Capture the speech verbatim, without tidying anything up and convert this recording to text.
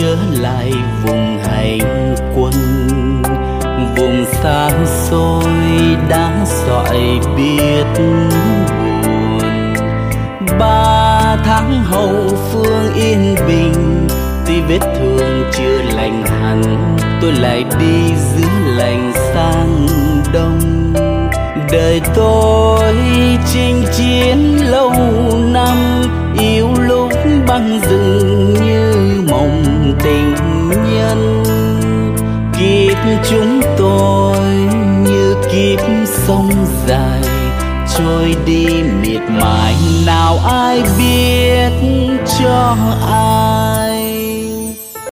trở lại vùng hành quân, vùng xa xôi đã dọi biết buồn. Ba tháng hậu phương yên bình, tuy vết thương chưa lành hẳn, tôi lại đi giữa lành sang đông. Đời tôi chinh chiến lâu năm, yêu lúc băng rừng như mộng tình nhân. Kiếp chúng tôi như kiếp sông dài, trôi đi miệt mài, nào ai biết cho ai.